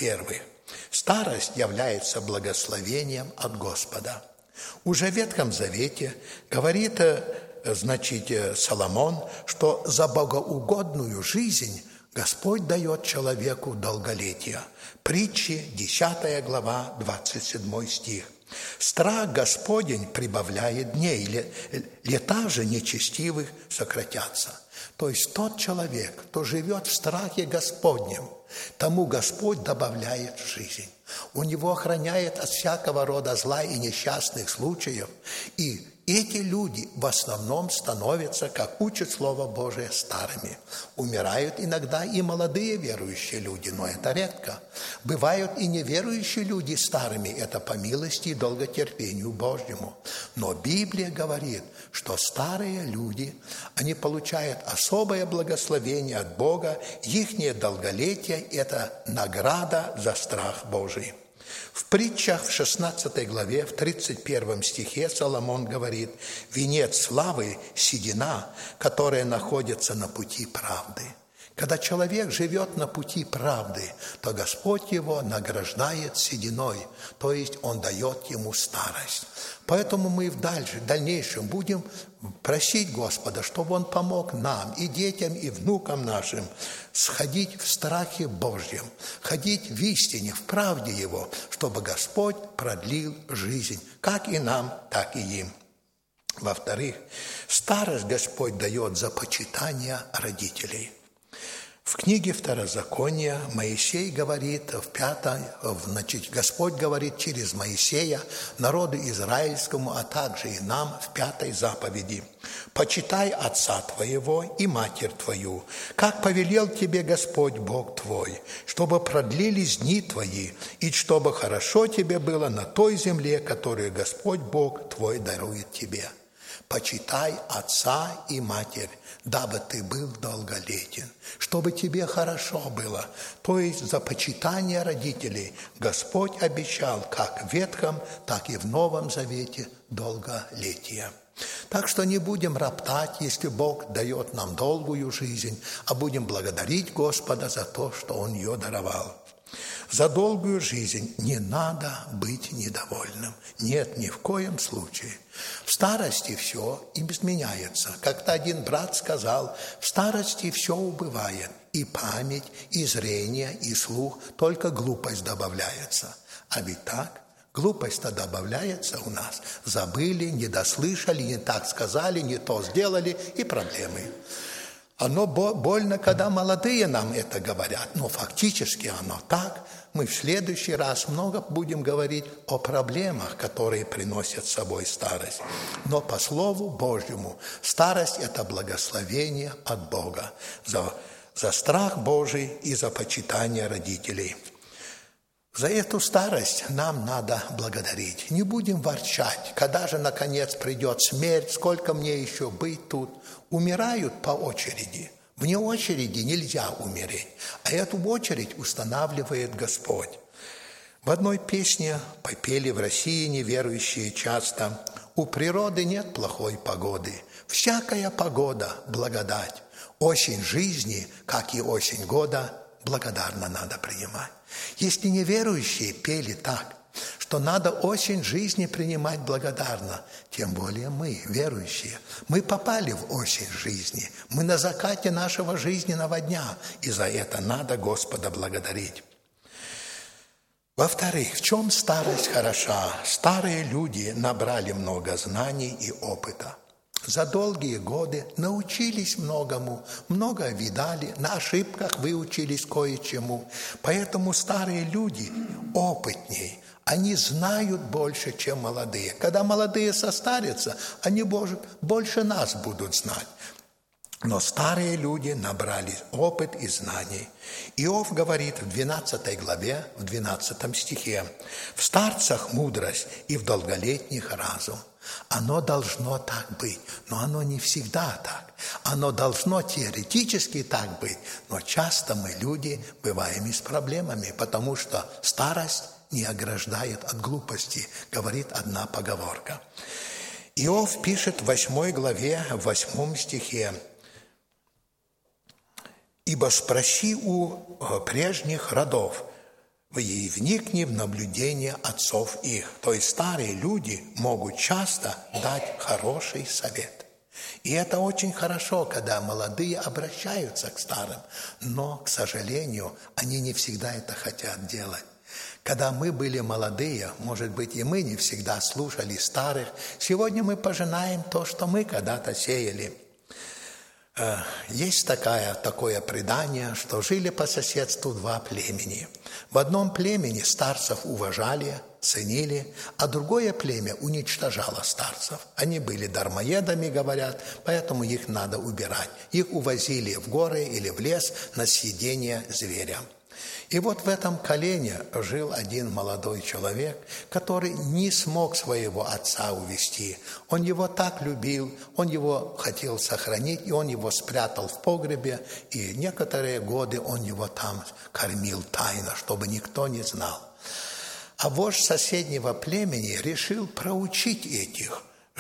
Первый. Старость является благословением от Господа. Уже в Ветхом Завете говорит, Соломон, что за богоугодную жизнь Господь дает человеку долголетие. Притчи, 10 глава, 27 стих. Страх Господень прибавляет дней, лета же нечестивых сократятся. То есть тот человек, кто живет в страхе Господнем, тому Господь добавляет жизнь. У него охраняет от всякого рода зла и несчастных случаев. И эти люди в основном становятся, как учит Слово Божие, старыми. Умирают иногда и молодые верующие люди, но это редко. Бывают и неверующие люди старыми, это по милости и долготерпению Божьему. Но Библия говорит, что старые люди, они получают особое благословение от Бога, ихнее долголетие – это награда за страх Божий. В притчах в 16 главе, в 31 стихе Соломон говорит: «Венец славы – седина, которая находится на пути правды». Когда человек живет на пути правды, то Господь его награждает сединой, то есть Он дает ему старость. Поэтому мы в дальнейшем будем просить Господа, чтобы Он помог нам, и детям, и внукам нашим, сходить в страхе Божьем, ходить в истине, в правде Его, чтобы Господь продлил жизнь, как и нам, так и им. Во-вторых, старость Господь дает за почитание родителей. В книге Второзакония Моисей говорит, Господь говорит через Моисея народу израильскому, а также и нам в 5 заповеди: «Почитай отца твоего и матерь твою, как повелел тебе Господь Бог твой, чтобы продлились дни твои, и чтобы хорошо тебе было на той земле, которую Господь Бог твой дарует тебе». Почитай отца и матерь, дабы ты был долголетен, чтобы тебе хорошо было. То есть за почитание родителей Господь обещал как в Ветхом, так и в Новом Завете долголетие. Так что не будем роптать, если Бог дает нам долгую жизнь, а будем благодарить Господа за то, что Он ее даровал. За долгую жизнь не надо быть недовольным. Нет, ни в коем случае. В старости все изменяется. Как-то один брат сказал: в старости все убывает. И память, и зрение, и слух, только глупость добавляется. А ведь так? Глупость-то добавляется у нас. Забыли, не дослышали, не так сказали, не то сделали, и проблемы. Оно больно, когда молодые нам это говорят, но фактически оно так. Мы в следующий раз много будем говорить о проблемах, которые приносят с собой старость. Но по Слову Божьему старость – это благословение от Бога за страх Божий и за почитание родителей. За эту старость нам надо благодарить. Не будем ворчать, когда же, наконец, придет смерть, сколько мне еще быть тут. Умирают по очереди. Вне очереди нельзя умереть, а эту очередь устанавливает Господь. В одной песне попели в России неверующие часто: «У природы нет плохой погоды, всякая погода – благодать. Осень жизни, как и осень года, благодарно надо принимать». Если неверующие пели так, что надо осень жизни принимать благодарно, тем более мы, верующие. Мы попали в осень жизни, мы на закате нашего жизненного дня, и за это надо Господа благодарить. Во-вторых, в чем старость хороша? Старые люди набрали много знаний и опыта. За долгие годы научились многому, много видали, на ошибках выучились кое-чему. Поэтому старые люди опытней, они знают больше, чем молодые. Когда молодые состарятся, они больше нас будут знать. Но старые люди набрали опыт и знаний. Иов говорит в 12 главе, в 12 стихе: «В старцах мудрость и в долголетних разум». Оно должно так быть, но оно не всегда так. Оно должно теоретически так быть, но часто мы, люди, бываем и с проблемами, потому что старость не ограждает от глупости, говорит одна поговорка. Иов пишет в 8 главе, в 8 стихе: «Ибо спроси у прежних родов, и вникни в наблюдение отцов их. То есть старые люди могут часто дать хороший совет. И это очень хорошо, когда молодые обращаются к старым, но, к сожалению, они не всегда это хотят делать. Когда мы были молодые, может быть, и мы не всегда слушали старых, сегодня мы пожинаем то, что мы когда-то сеяли. Есть такое предание, что жили по соседству два племени. В одном племени старцев уважали, ценили, а другое племя уничтожало старцев. Они были дармоедами, говорят, поэтому их надо убирать. Их увозили в горы или в лес на съедение зверям. И вот в этом колене жил один молодой человек, который не смог своего отца увести. Он его так любил, он его хотел сохранить, и он его спрятал в погребе, и некоторые годы он его там кормил тайно, чтобы никто не знал. А вождь соседнего племени решил проучить этих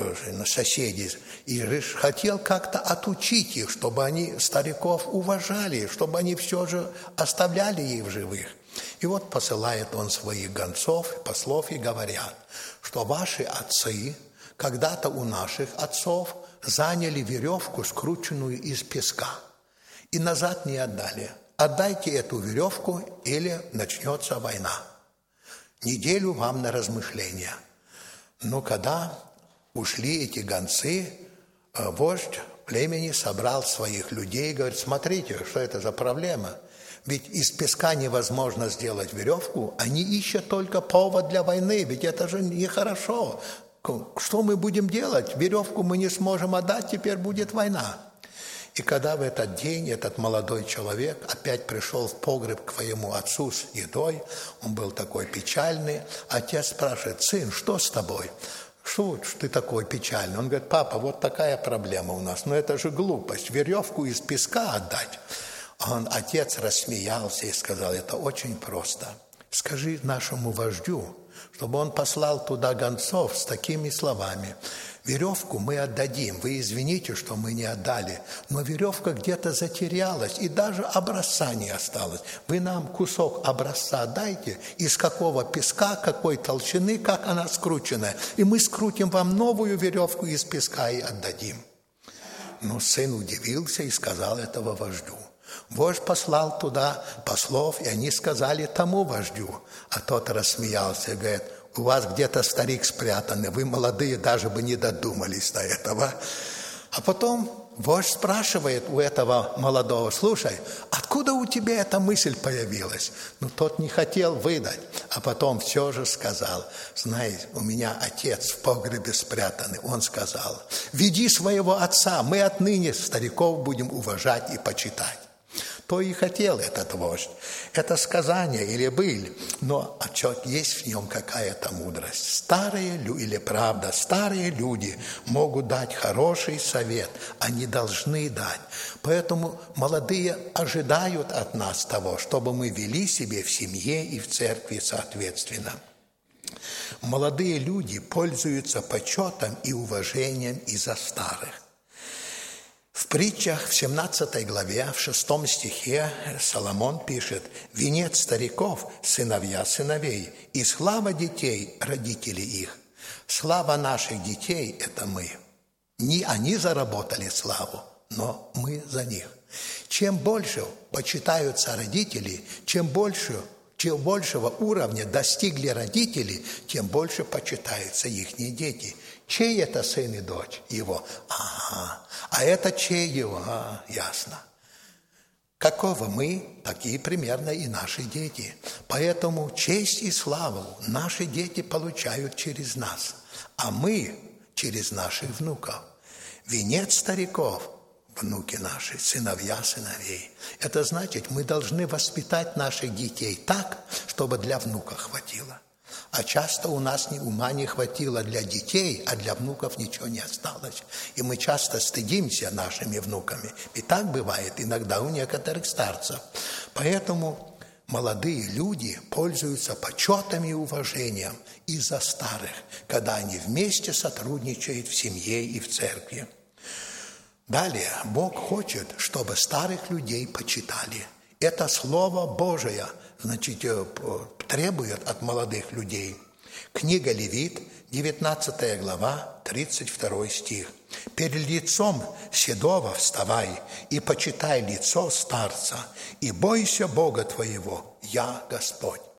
соседей и хотел как-то отучить их, чтобы они стариков уважали, чтобы они все же оставляли их в живых. И вот посылает он своих гонцов, послов, и говорят, что ваши отцы когда-то у наших отцов заняли веревку, скрученную из песка, и назад не отдали. Отдайте эту веревку, или начнется война. Неделю вам на размышления. Но когда ушли эти гонцы, вождь племени собрал своих людей и говорит: смотрите, что это за проблема. Ведь из песка невозможно сделать веревку, они ищут только повод для войны, ведь это же нехорошо. Что мы будем делать? Веревку мы не сможем отдать, теперь будет война. И когда в этот день этот молодой человек опять пришел в погреб к своему отцу с едой, он был такой печальный, отец спрашивает: сын, что с тобой? Что ты такой печальный? Он говорит: папа, вот такая проблема у нас, но это же глупость, веревку из песка отдать. Отец рассмеялся и сказал: это очень просто. Скажи нашему вождю, чтобы он послал туда гонцов с такими словами: веревку мы отдадим, вы извините, что мы не отдали, но веревка где-то затерялась, и даже образца не осталось. Вы нам кусок образца дайте, из какого песка, какой толщины, как она скручена, и мы скрутим вам новую веревку из песка и отдадим. Но сын удивился и сказал этого вождю. Вождь послал туда послов, и они сказали тому вождю, а тот рассмеялся и говорит: у вас где-то старик спрятан, вы молодые даже бы не додумались до этого. А потом вождь спрашивает у этого молодого: слушай, откуда у тебя эта мысль появилась? Но тот не хотел выдать, а потом все же сказал: знаете, у меня отец в погребе спрятанный. Он сказал: веди своего отца, мы отныне стариков будем уважать и почитать. То и хотел этот вождь. Это сказание или быль, но есть в нем какая-то мудрость. Старые люди могут дать хороший совет, они должны дать. Поэтому молодые ожидают от нас того, чтобы мы вели себя в семье и в церкви соответственно. Молодые люди пользуются почетом и уважением из-за старых. В притчах в 17 главе, в 6 стихе Соломон пишет: «Венец стариков – сыновья сыновей, и слава детей – родители их». Слава наших детей – это мы. Не они заработали славу, но мы за них. Чем больше почитаются родители, чем большего уровня достигли родители, тем больше почитаются их дети. Чей это сын и дочь? Его. А это чей его? Ясно. Какого мы, такие примерно и наши дети. Поэтому честь и славу наши дети получают через нас, а мы через наших внуков. Венец стариков – внуки наши, сыновья сыновей. Это значит, мы должны воспитать наших детей так, чтобы для внука хватило. А часто у нас ума не хватило для детей, а для внуков ничего не осталось. И мы часто стыдимся нашими внуками. И так бывает иногда у некоторых старцев. Поэтому молодые люди пользуются почетом и уважением из-за старых, когда они вместе сотрудничают в семье и в церкви. Далее, Бог хочет, чтобы старых людей почитали. Это Слово Божие значит, требует от молодых людей. Книга Левит, 19 глава, 32 стих. «Перед лицом седого вставай, и почитай лицо старца, и бойся Бога твоего, я Господь».